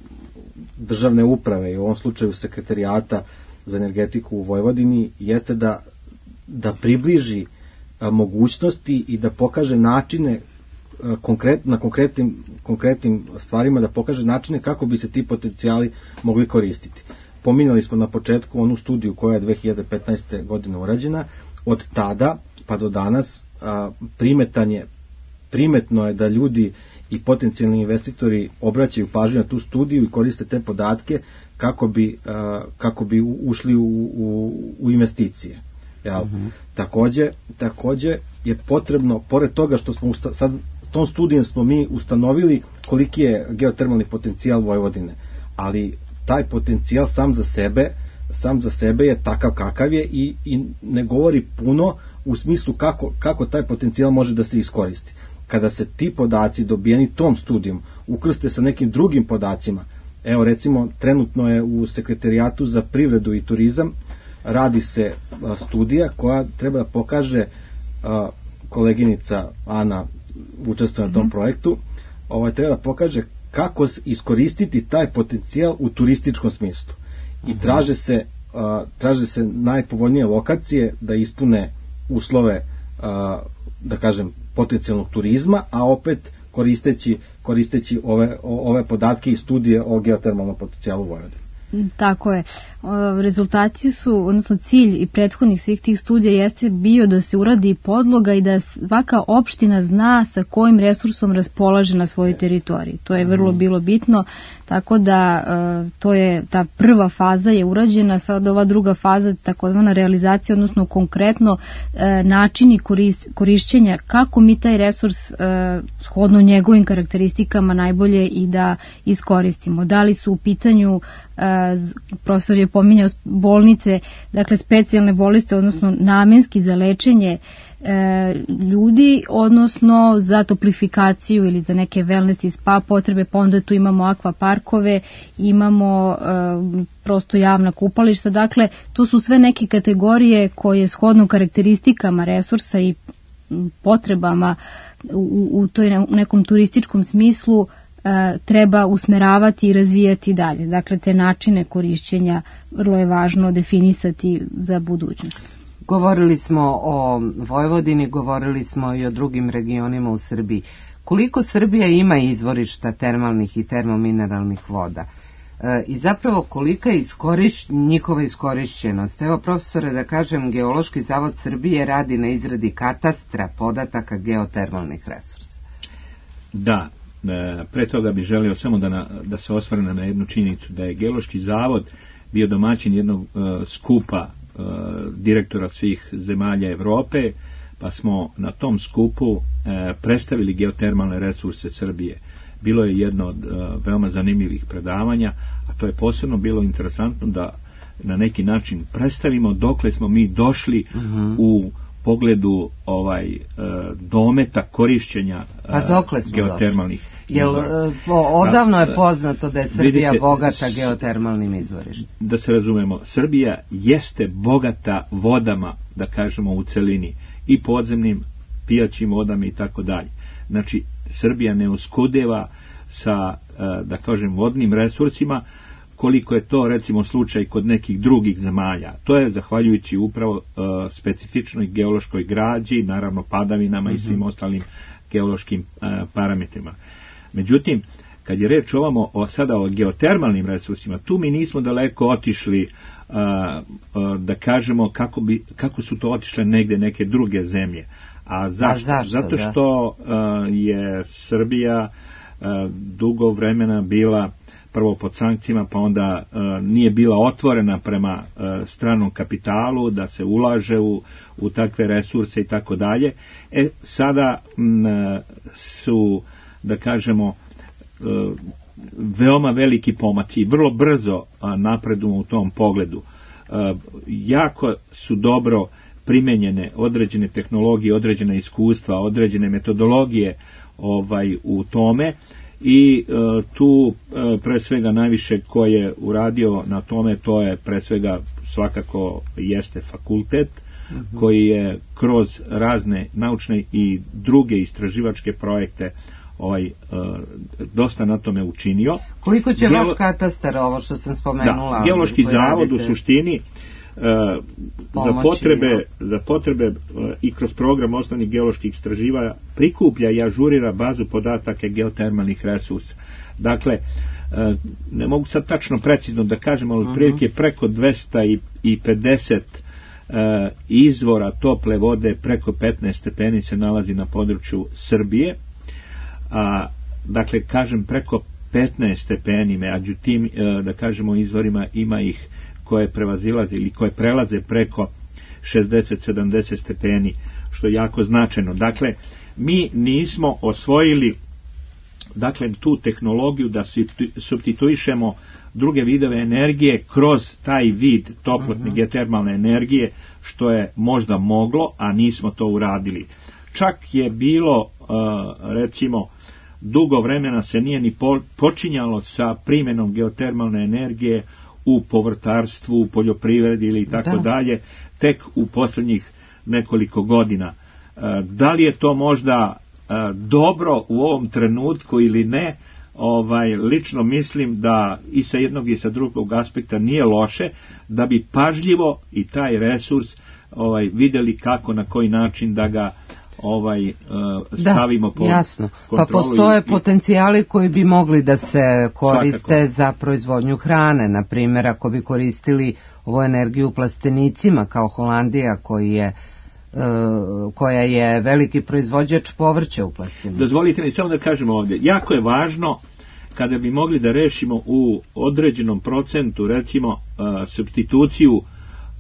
E: državne uprave i u ovom slučaju Sekretarijata za energetiku u Vojvodini jeste da, da približi a, mogućnosti i da pokaže načine a, konkret, na konkretnim, konkretnim stvarima, da pokaže načine kako bi se ti potencijali mogli koristiti. Pominjali smo na početku onu studiju koja je dve hiljade petnaeste. godine urađena. Od tada pa do danas a, primetan je, primetno je da ljudi i potencijalni investitori obraćaju pažnju na tu studiju i koriste te podatke kako bi, a, kako bi ušli u, u, u investicije. Jel? Mm-hmm. Takođe, takođe je potrebno, pored toga što smo usta, sad tom studijom smo mi ustanovili koliki je geotermalni potencijal Vojvodine, ali taj potencijal sam za sebe sam za sebe je takav kakav je i, i ne govori puno u smislu kako, kako taj potencijal može da se iskoristi. Kada se ti podaci dobijeni tom studijom ukrste sa nekim drugim podacima, evo recimo trenutno je u Sekretarijatu za privredu i turizam radi se a, studija koja treba da pokaže, a, koleginica Ana učestvuje na tom mm-hmm. projektu, ovaj, treba da pokaže kako iskoristiti taj potencijal u turističkom smislu. I traže se, uh, traže se najpovoljnije lokacije da ispune uslove, uh, da kažem, potencijalnog turizma, a opet koristeći, koristeći ove, ove podatke i studije o geotermalnom potencijalu Vojvodine.
D: Tako je. Rezultati su, odnosno cilj i prethodnih svih tih studija jeste bio da se uradi podloga i da svaka opština zna sa kojim resursom raspolaže na svojoj teritoriji. To je vrlo bilo bitno, tako da to je, ta prva faza je urađena, sad ova druga faza, takozvana realizacija, odnosno konkretno načini korišćenja, kako mi taj resurs shodno njegovim karakteristikama najbolje i da iskoristimo. Da li su u pitanju, profesor je pominjao bolnice, dakle specijalne bolnice, odnosno namenski za lečenje e, ljudi, odnosno za toplifikaciju ili za neke wellness i spa potrebe, pa onda tu imamo akvaparkove, imamo e, prosto javna kupališta, dakle to su sve neke kategorije koje shodno karakteristikama resursa i potrebama u, u toj nekom turističkom smislu treba usmeravati i razvijati dalje. Dakle, te načine korišćenja vrlo je važno definisati za budućnost.
A: Govorili smo o Vojvodini, govorili smo i o drugim regionima u Srbiji. Koliko Srbija ima izvorišta termalnih i termomineralnih voda? E, I zapravo kolika je iskoriš, njihova iskorišćenost? Evo, profesore, da kažem, Geološki zavod Srbije radi na izradi katastra podataka geotermalnih resursa.
B: Da. Pre toga bih želio samo da, na, da se osvrne na jednu činjenicu, da je Geološki zavod bio domaćin jednog uh, skupa uh, direktora svih zemalja Evrope, pa smo na tom skupu uh, predstavili geotermalne resurse Srbije. Bilo je jedno od uh, veoma zanimljivih predavanja, a to je posebno bilo interesantno da na neki način predstavimo dokle smo mi došli uh-huh. u pogledu ovaj e, dometa korišćenja
A: A dokle smo
B: geotermalnih
A: došli? Jel, odavno je poznato da je Srbija vidite, bogata geotermalnim izvorištima?
B: Da se razumemo, Srbija jeste bogata vodama, da kažemo u celini, i podzemnim pijaćim vodama i tako dalje. Znači, Srbija ne uskudeva sa, da kažem, vodnim resursima, koliko je to recimo slučaj kod nekih drugih zemalja. To je zahvaljujući upravo uh, specifičnoj geološkoj građi, naravno padavinama mm-hmm. i svim ostalim geološkim uh, parametrima. Međutim, kad je reč ovamo o, sada o geotermalnim resursima, tu mi nismo daleko otišli uh, uh, da kažemo kako, bi, kako su to otišle negde neke druge zemlje. A zašto? A zašto Zato što uh, je Srbija uh, dugo vremena bila prvo pod sankcijama, pa onda uh, nije bila otvorena prema uh, stranom kapitalu, da se ulaže u, u takve resurse i tako dalje. E, sada m, su, da kažemo, uh, veoma veliki pomaci, vrlo brzo uh, napredujemo u tom pogledu. Uh, jako su dobro primenjene određene tehnologije, određena iskustva, određene metodologije ovaj u tome. I e, tu e, pre svega najviše ko je uradio na tome, to je pre svega svakako jeste fakultet uh-huh. koji je kroz razne naučne i druge istraživačke projekte ovaj e, dosta na tome učinio.
A: Koliko će Geolo... vaš katastar, ovo što sam spomenula?
B: Da, Geološki zavod radite... u suštini Uh, za potrebe, za potrebe uh, i kroz program osnovnih geoloških istraživanja prikuplja i ažurira bazu podataka geotermalnih resursa. Dakle, uh, ne mogu sad tačno precizno da kažem, ali otprilike uh-huh. preko dvesta pedeset uh, izvora tople vode preko petnaest stepeni se nalazi na području Srbije. A, dakle, kažem preko petnaest stepeni, među tim, uh, da kažemo, izvorima ima ih koje prevazilaze ili koje prelaze preko šezdeset do sedamdeset stepeni, što je jako značajno. Dakle, mi nismo osvojili dakle tu tehnologiju da supstituišemo druge vidove energije kroz taj vid toplotne uh-huh. geotermalne energije, što je možda moglo, a nismo to uradili. Čak je bilo, uh, recimo, dugo vremena se nije ni po, počinjalo sa primjenom geotermalne energije u povrtarstvu, u poljoprivredi ili tako da. dalje, tek u posljednjih nekoliko godina. Da li je to možda dobro u ovom trenutku ili ne, ovaj, lično mislim da i sa jednog i sa drugog aspekta nije loše, da bi pažljivo i taj resurs ovaj, vidjeli kako, na koji način da ga ovaj stavimo pod
A: jasno.
B: kontrolu.
A: Pa postoje
B: i,
A: potencijali koji bi mogli da se koriste
B: svakako
A: za proizvodnju hrane, na primjer ako bi koristili ovu energiju u plastenicima kao Holandija koji je koja je veliki proizvođač povrća u plastenici.
B: Dozvolite mi samo da kažemo ovdje, jako je važno kada bi mogli da rešimo u određenom procentu, recimo uh, supstituciju uh,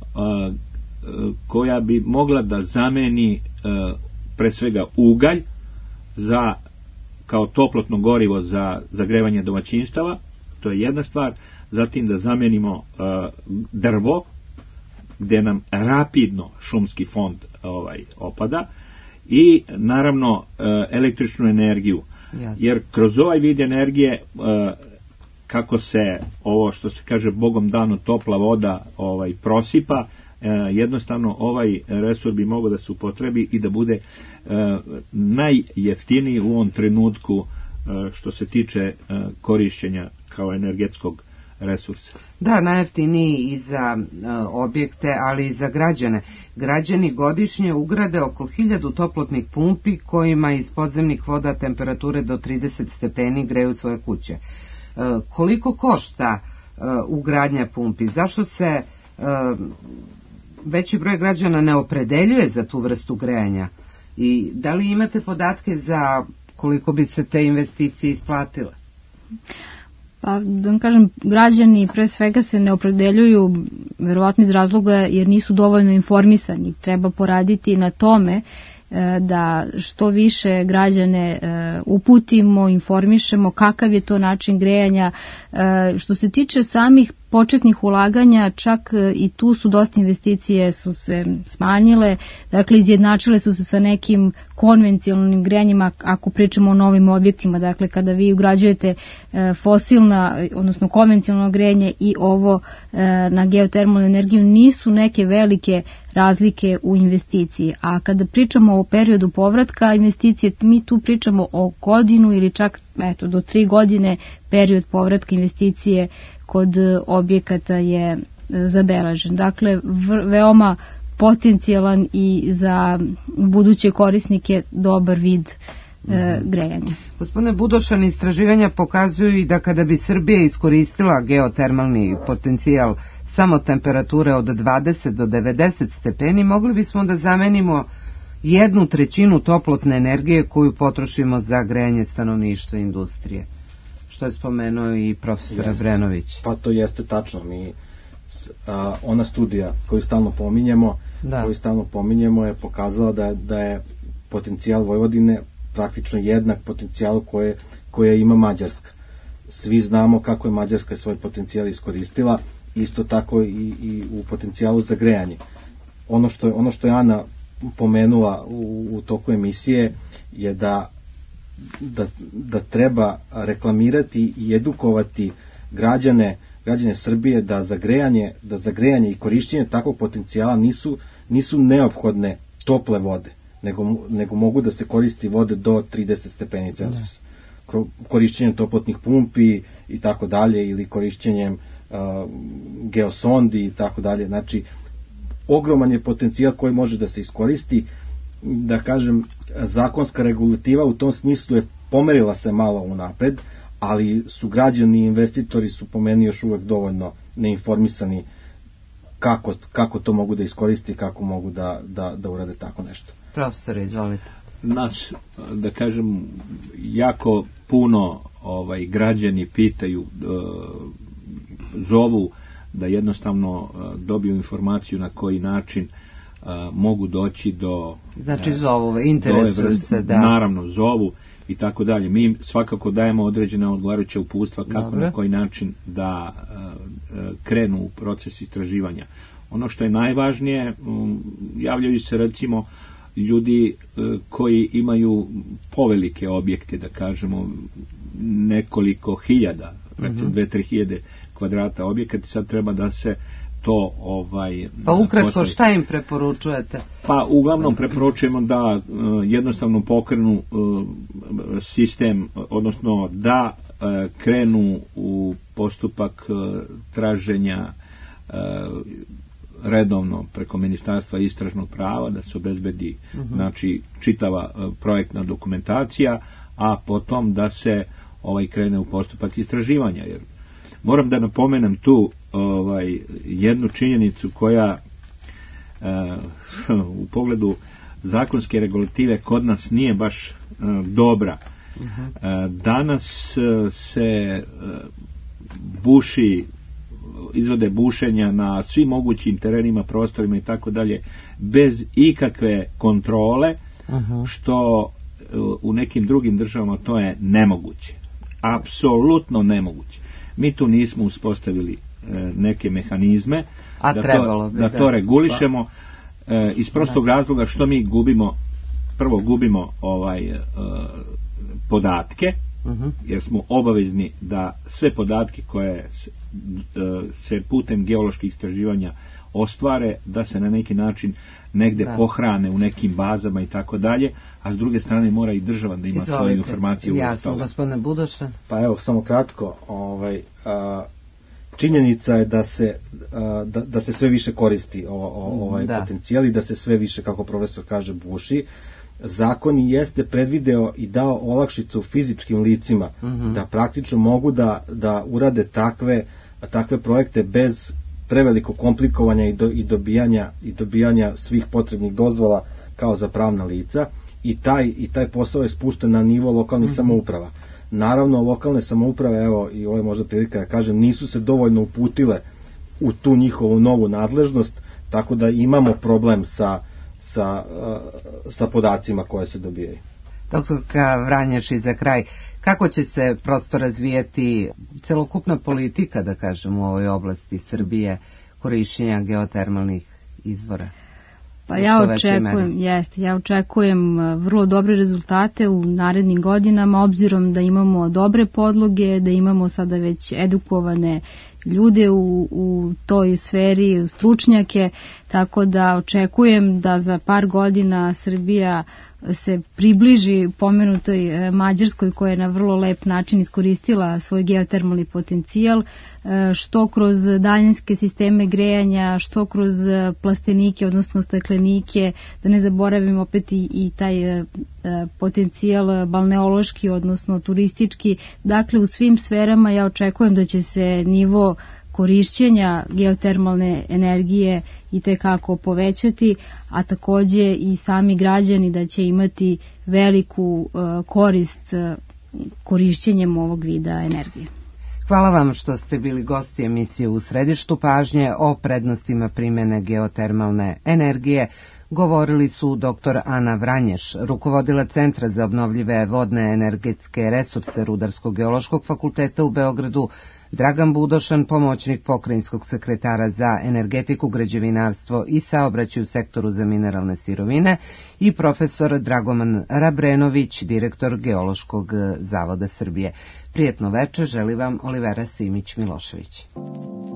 B: koja bi mogla da zameni uh, pre svega ugalj za, kao toplotno gorivo za zagrevanje domaćinstava, to je jedna stvar, zatim da zamenimo uh, drvo, gdje nam rapidno šumski fond ovaj opada, i naravno uh, električnu energiju. Jasne. Jer kroz ovaj vid energije uh, kako se ovo što se kaže Bogom dano topla voda ovaj prosipa, uh, jednostavno ovaj resurs bi mogao da se upotrebi i da bude uh, najjeftiniji u ovom trenutku uh, što se tiče uh, korišćenja kao energetskog resursa.
A: Da, najjeftiniji i za uh, objekte, ali i za građane. Građani godišnje ugrade oko hiljadu toplotnih pumpi kojima iz podzemnih voda temperature do trideset stepeni greju svoje kuće. Uh, koliko košta uh, ugradnja pumpi? Zašto se uh, veći broj građana ne opredeljuje za tu vrstu grejanja? I da li imate podatke za koliko bi se te investicije isplatile?
D: Pa, da vam kažem, građani pre svega se ne opredeljuju verovatno iz razloga jer nisu dovoljno informisani. Treba poraditi na tome da što više građane uputimo, informišemo kakav je to način grejanja. Što se tiče samih početnih ulaganja, čak i tu su dosta investicije su se smanjile, dakle izjednačile su se sa nekim konvencionalnim grejanjima ako pričamo o novim objektima, dakle kada vi ugrađujete fosilna, odnosno konvencionalno grejanje i ovo na geotermalnu energiju, nisu neke velike razlike u investiciji. A kada pričamo o periodu povratka investicije, mi tu pričamo o godinu ili čak eto, do tri godine period povratka investicije kod objekata je zabeležen. Dakle, v- veoma potencijalan i za buduće korisnike dobar vid e, grejanja.
A: Gospodine Budošan, istraživanja pokazuju i da kada bi Srbija iskoristila geotermalni potencijal samo temperature od dvadeset do devedeset stepeni, mogli bismo da zamenimo jednu trećinu toplotne energije koju potrošimo za grejanje stanovništva i industrije, što je spomenuo i profesor Vrenović.
E: Pa to jeste tačno. Mi, a, ona studija koju stalno pominjemo, da. koju stalno pominjemo je pokazala da, da je potencijal Vojvodine praktično jednak potencijalu koje, koje ima Mađarska. Svi znamo kako je Mađarska svoj potencijal iskoristila, isto tako i, i u potencijalu za grejanje. Ono što je, ono što je Ana pomenula u, u toku emisije je da Da, da treba reklamirati i edukovati građane, građane Srbije da za grejanje, da za grejanje i korišćenje takvog potencijala nisu, nisu neophodne tople vode, nego, nego mogu da se koristi vode do trideset stepeni Celzijusa. Korišćenjem toplotnih pumpi i tako dalje, ili korišćenjem uh, geosondi i tako dalje. Znači, ogroman je potencijal koji može da se iskoristi. Da kažem, zakonska regulativa u tom smislu je pomerila se malo unapred, ali su građani i investitori su po meni još uvek dovoljno neinformisani kako, kako to mogu da iskoristi, kako mogu da, da, da urade tako nešto.
A: Profesor, izvolite.
B: Nas, da kažem, jako puno ovaj, građani pitaju, zovu da jednostavno dobiju informaciju na koji način a, mogu doći do...
A: Znači zovu, interesuju se, da.
B: Naravno, zovu i tako dalje. Mi svakako dajemo određene odgovarajuće uputstva kako Dobre. na koji način da a, a, krenu u proces istraživanja. Ono što je najvažnije, um, javljaju se recimo ljudi a, koji imaju povelike objekte, da kažemo nekoliko hiljada, recimo mm-hmm. dve, tri hiljade kvadrata objekat, sad treba da se to ovaj
A: pa ukratko postavi. Šta im preporučujete?
B: Pa uglavnom preporučujemo da uh, jednostavno pokrenu uh, sistem, odnosno da uh, krenu u postupak uh, traženja uh, redovno preko Ministarstva istražnog prava da se obezbedi uh-huh. znači čitava uh, projektna dokumentacija, a potom da se ovaj krene u postupak istraživanja. Jer moram da napomenem tu ovaj jednu činjenicu koja uh, u pogledu zakonske regulative kod nas nije baš uh, dobra. Uh-huh. Uh, danas uh, se uh, buši, izvode bušenja na svim mogućim terenima, prostorima i tako dalje, bez ikakve kontrole, uh-huh. što uh, u nekim drugim državama to je nemoguće. Apsolutno nemoguće. Mi tu nismo uspostavili uh, neke mehanizme
A: A
B: da,
A: trebalo
B: to,
A: bi,
B: da,
A: da
B: to regulišemo uh, iz prostog da. razloga što mi gubimo, prvo gubimo ovaj uh, podatke, uh-huh. jer smo obavezni da sve podatke koje se putem geoloških istraživanja ostvare, da se na neki način negde da. pohrane u nekim bazama i tako dalje, a s druge strane mora i država da ima svoje informacije.
A: Ja sam gospodine Budošan.
E: Pa evo, samo kratko, ovaj, a, činjenica je da se, a, da, da se sve više koristi o, o, ovaj da. potencijal i da se sve više, kako profesor kaže, buši. Zakon jeste predvideo i dao olakšicu fizičkim licima uh-huh. da praktično mogu da, da urade takve, takve projekte bez prevelikog komplikovanja i, do, i, dobijanja, i dobijanja svih potrebnih dozvola kao za pravna lica, i taj, i taj posao je spušten na nivo lokalnih uh-huh. samouprava. Naravno, lokalne samouprave, evo i ovo je možda prilika da kažem, nisu se dovoljno uputile u tu njihovu novu nadležnost, tako da imamo problem sa Sa, sa podacima koje se dobijaju.
A: Doktorka Vranješ, i za kraj, kako će se prosto razvijati celokupna politika, da kažem, u ovoj oblasti Srbije korišćenja geotermalnih izvora?
D: Pa ja očekujem, jeste, ja očekujem vrlo dobre rezultate u narednim godinama, obzirom da imamo dobre podloge, da imamo sada već edukovane ljude u, u toj sferi, stručnjake, tako da očekujem da za par godina Srbija se približi pomenutoj Mađarskoj, koja je na vrlo lep način iskoristila svoj geotermalni potencijal, što kroz daljinske sisteme grejanja, što kroz plastenike, odnosno staklenike, da ne zaboravim opet i, i taj potencijal balneološki, odnosno turistički. Dakle, u svim sferama ja očekujem da će se nivo korišćenja geotermalne energije i tekako povećati, a takođe i sami građani da će imati veliku uh, korist uh, korišćenjem ovog vida energije.
A: Hvala vam što ste bili gosti emisije U središtu pažnje. O prednostima primjene geotermalne energije govorili su dr. Ana Vranješ, rukovodila Centra za obnovljive vodne energetske resurse Rudarsko-geološkog fakulteta u Beogradu, Dragan Budošan, pomoćnik pokrajinskog sekretara za energetiku, građevinarstvo i saobraćaj u sektoru za mineralne sirovine, i profesor Dragoman Rabrenović, direktor Geološkog zavoda Srbije. Prijetno veče želi vam Olivera Simić-Milošević.